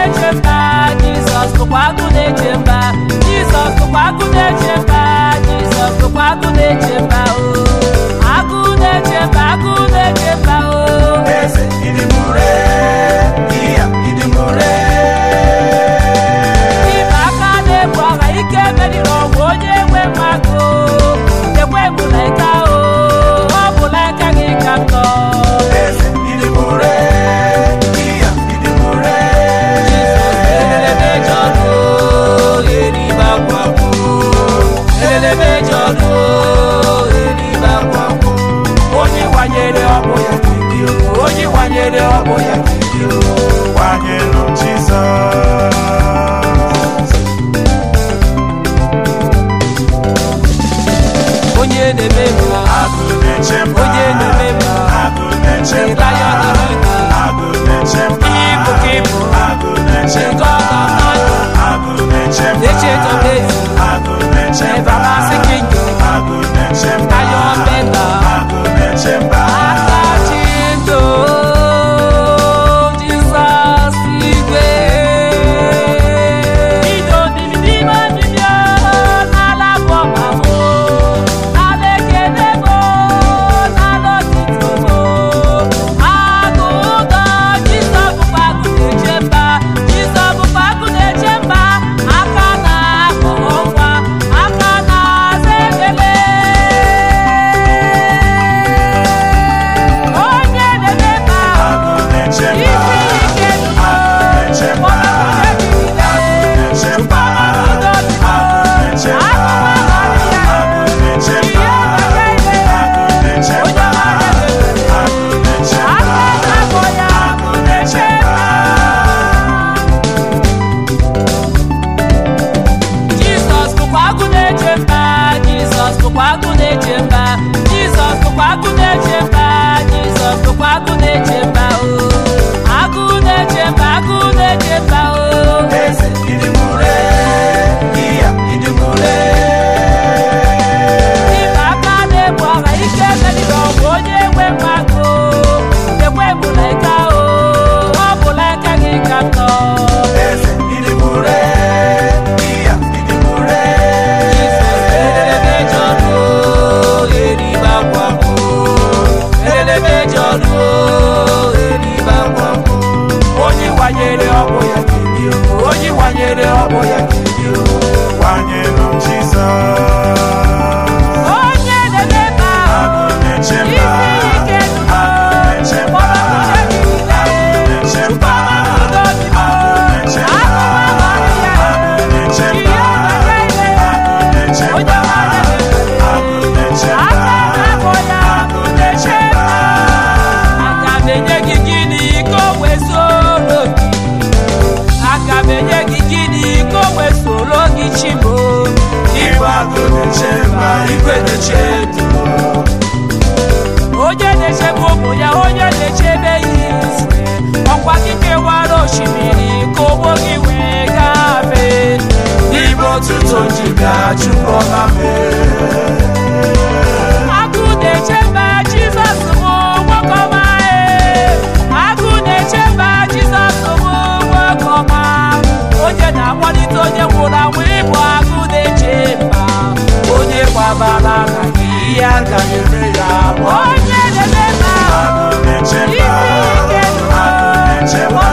[SPEAKER 11] na-echemba Jizọs bụkwa agụ na-echemba Jizọs bụkwa agụ na-echemba Jizọs bụkwa agụ na-echemba o agụ na-echemba agụ na-echemba o eze ịdị mure iya ịdị mure ịba aka na-ebu agha ike meriri ọgwụ onye nwe mmadụ ekwe bụla ike o ọ bụla aka gị ka m nọ eze ịdị mure iya ịdị mure Jizọs elelebe jọdụ eribe akwapụ elelebe jọdụ eribe akwapụ onye kwanyere ọbụ ya kiri onye kwanyere ọbụ ya kiri kwanyere Jizọs onye na-eme mma agụ na-eche mma onye na-eme mma agụ na-eche mma agụ na-eche mma ibu ka ibu agụ na-eche mma agụ na-eche mma echeto ezi agụ na-eche mma amasị kinyo agụ na-eche mma ayo mbenda agụ na-eche mma aka chindo Jizọs igwe ido dibidima dibia n'ala bụ ọmahụ n'ala ekelego n'ala otito agụ ụdọ Jizọs bụkwa agụ na-eche mba Jizọs bụkwa agụ na-eche mba aka na-akụ nwa aka na-aza ekele onye na-eme mma isi ike Jizọs bụkwa agụ na-eche mba Jizọs bụkwa agụ na-eche mba Jizọs bụkwa agụ na-eche mba Jizọs bụkwa agụ na-eche mba o agụ na-eche mba agụ na-eche mba o eze ịdị mure iya ịdị mure ịba aka na-ebu agha ike meriri ọgwụ onye nwe mmadụ ekwe bụla ike o ọ bụla aka gị ka m nọ eze ịdị mure iya ịdị mure Jizọs elelebe jọdụ eribe akwapụ elelebe jọdụ eribe akwapụ onye wanyere ọbụ ya kiri onye wanyere ọbụ ya kiri wanyere Jizọs onye na-eme mma agụ na-eche mma isi ike agụ na-eche mma agụ na-eche mma agụ na-eche mma agụ na-eche mma agụ na-eche mma agụ na-eche mma agụ na-eche mma aga m enye gị gịnị ka o wee soro gị aga m enye gị gịnị ka o wee soro gị chimo ịbụ agụ na-eche mma igwe na-eche ndụ onye na-echebe ụmụ ya onye na-echebe ya ọkwa gị kewara osimiri ka ụgbọ gị wee gafee n'ime ọtụtụ ji ga-achụpụ ọma agụ na-eche mba Jizọs bụ nwoke ọma agụ na-eche mba Jizọs bụ nwoke ọma onye na-akwalite onye nwụrụ anwụ ịbụ agụ na-eche mba onye gbabara na gị ihe agaghị eme ya onye na-eme mma isi ike agụ na-eche mba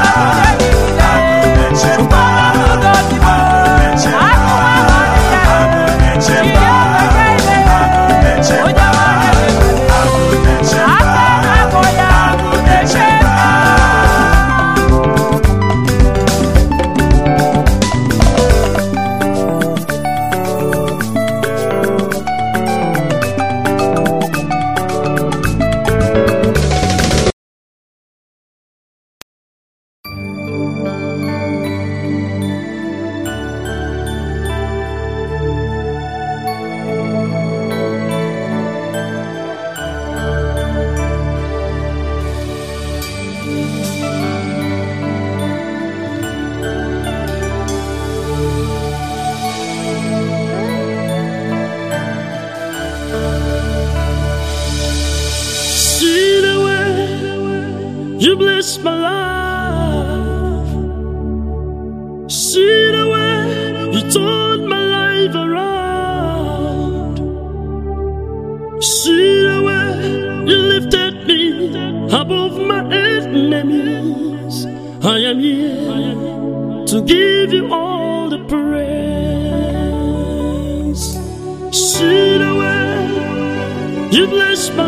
[SPEAKER 9] You bless my life.
[SPEAKER 13] to give you all the praise. See the way you bless my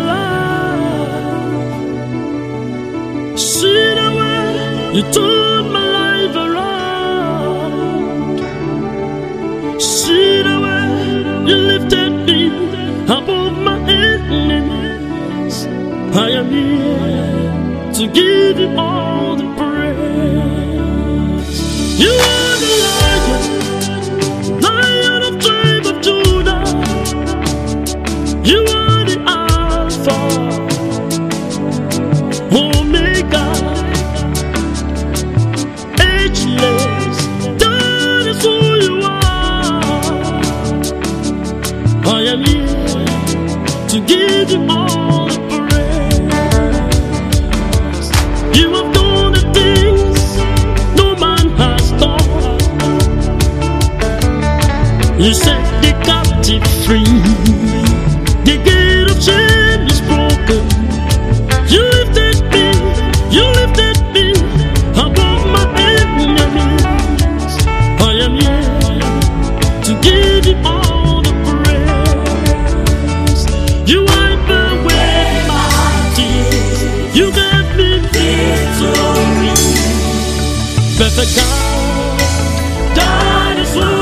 [SPEAKER 13] life. See the way you turn my life around. See the way you lifted me above my enemies. I am here to give you all the praise. You are the Lion, Lion of tribe of Judah. You are the Alpha, Omega, ageless. That is who you are. I am here to give you all the praise. You have done the things no man has done. You set the captive free. The gate of shame is broken. You lifted me, you lifted me above my enemies. I am here to give you all the praise. You wipe away my tears. You gave me victory. Perfect God, that is who you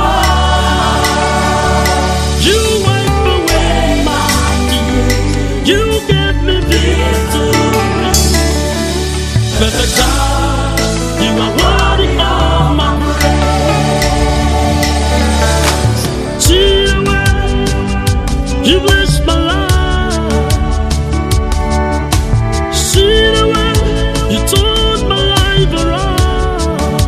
[SPEAKER 13] are. You wipe away my tears. You gave me victory. Perfect God, you are worthy of my praise. See the way you bless my life. See the way you turned my life around.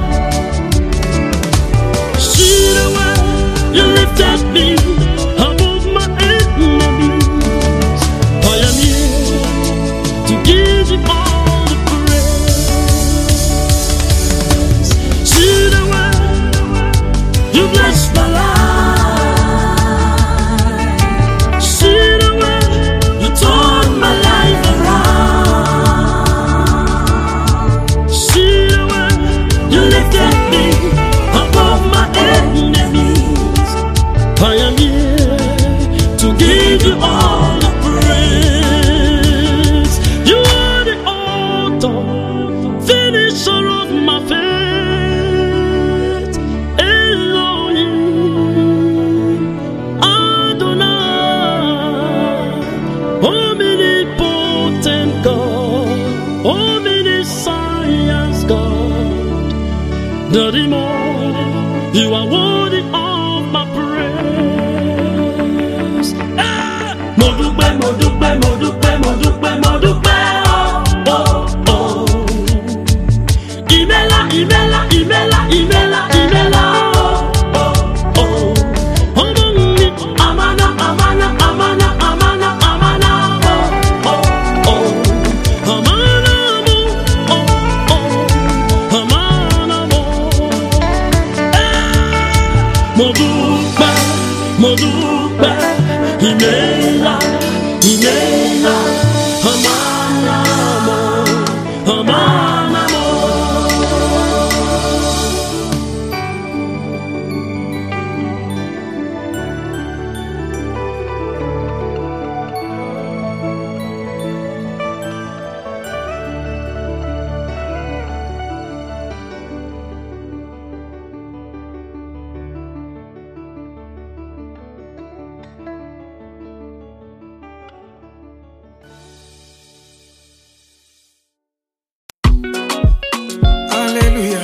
[SPEAKER 13] See the way you lifted me above my enemies. I am here to give you all the praise. See the way you bless my life. See the way you turn my life around. See the way you lifted me above my enemies. I am here to give you all the praise. You are the author, finisher of my faith. Elohim, Adonai, omnipotent God, omniscience God. Daddy Mo, you are worthy of my praise. Ah! Mo dúpẹ́, mo dúpẹ́, mo dúpẹ́, mo dúpẹ́, mo dúpẹ́, oh, oh, oh. Imela, imela, imela, imela, imela, oh, oh, oh. Ọmọ mi, amana, amana, amana, amana, amana, oh, oh, oh. Amana mo, oh, oh. Amana mo. Mo dúpẹ́, mo dúpẹ́, imela, imela, amana mo, amana mo.
[SPEAKER 1] Hallelujah.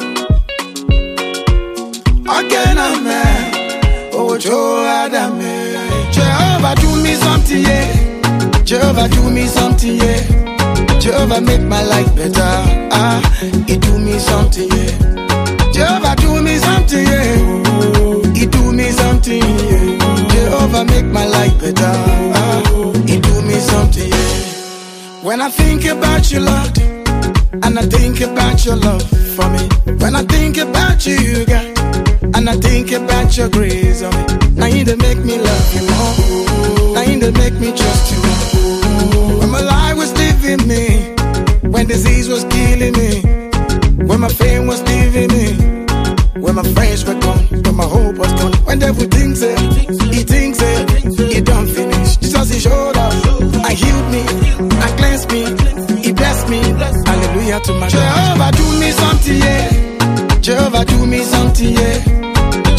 [SPEAKER 1] Again, amen. Oh, Joe Adame. Jehovah, do me something, yeah. Jehovah, do me something, yeah. Jehovah, make my life better. Ah, he do me something, yeah. Jehovah, do me something, yeah. He do me something, yeah. Jehovah, make my life better. Ah, he do me something, yeah. When I think about you, Lord, and I think about your love for me. When I think about you, God, and I think about your grace on me. Now you to make me love you more. Now you to make me trust you more. When my life was leaving me, when disease was killing me, when my fame was leaving me,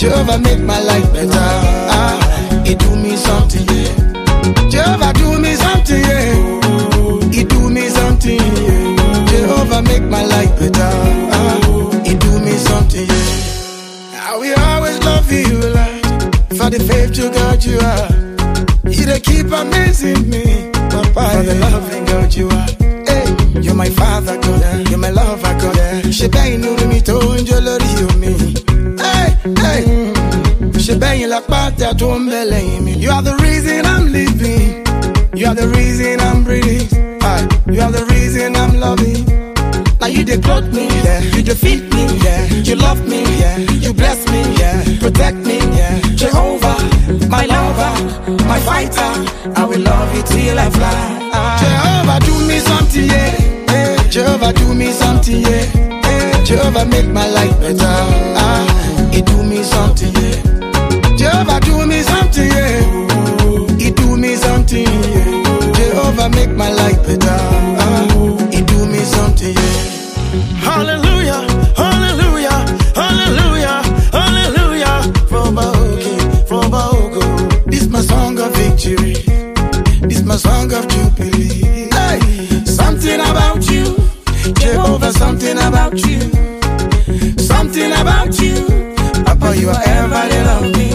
[SPEAKER 14] Jehovah make my life better. Ah, he do me something, yeah. Jehovah do me something, yeah. He do me something, yeah. Jehovah make my life better. Ah, he do me something, yeah. I will always love you, Lord, for the faith to God you are. You they keep amazing me, Papa, for the loving God you are. Hey, you're my father, God, you're my lover, God. She bang you me to enjoy me. Hey, hey. She bang like pata to me. You are the reason I'm living. You are the reason I'm breathing. Aye. You are the reason I'm loving. Now you dey clothe me, yeah. You dey feed me, yeah. You love me, yeah. You bless me, yeah. Protect me, yeah. Jehovah, my lover, my fighter. I will love you till I fly. Ah. Jehovah do me something, yeah. Hey. Jehovah do me something, yeah. Hey. Jehovah make my life better. Ah, he do me something, yeah. Jehovah do me something, yeah. He do me something, yeah. Jehovah make my life better. Ah, he do me something, yeah.
[SPEAKER 1] Hallelujah, hallelujah, hallelujah, hallelujah.
[SPEAKER 14] From Baoke, from Baogo. This my song of victory. This my song of jubilee. Hey, something about you, Jehovah. Something about you, something about you. Papa, you are everybody love me.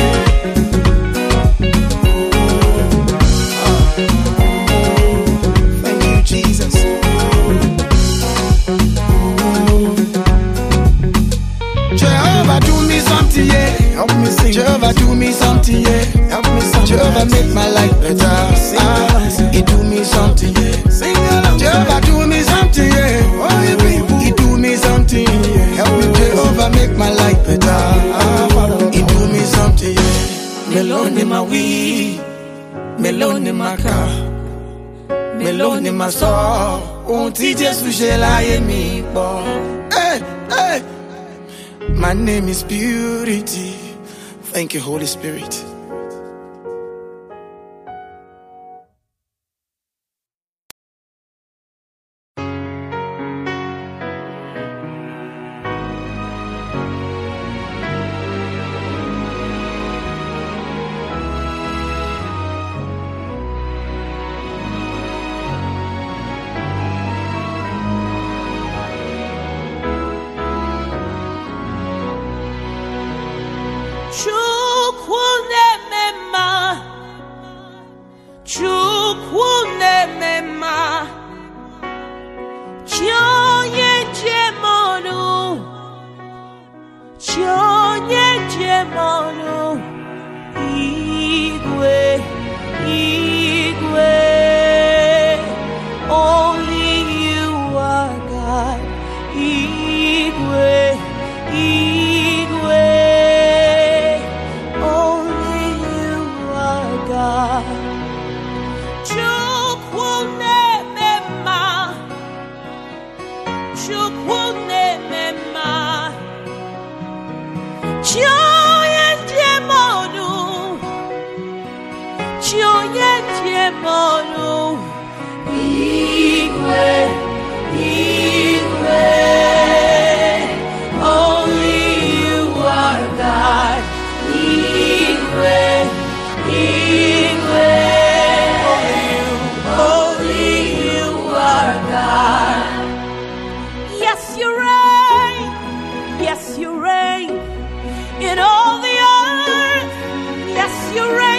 [SPEAKER 14] Thank you, Jesus. Jehovah do me something, yeah. Help me sing. Jehovah do me something, yeah. Help me sing. Jehovah make my life better. Ah, he do me something, yeah. Sing along. Jehovah do me something, yeah. Oh, he do me something, yeah. Help me, Jehovah make my life better. Ah, he do me something, yeah. Melon my weed, melon in my car, melon in my soul. Unti Jesu shela me boy. Hey, hey. My name is Purity. Thank you, Holy Spirit.
[SPEAKER 7] In all the earth, yes, you reign.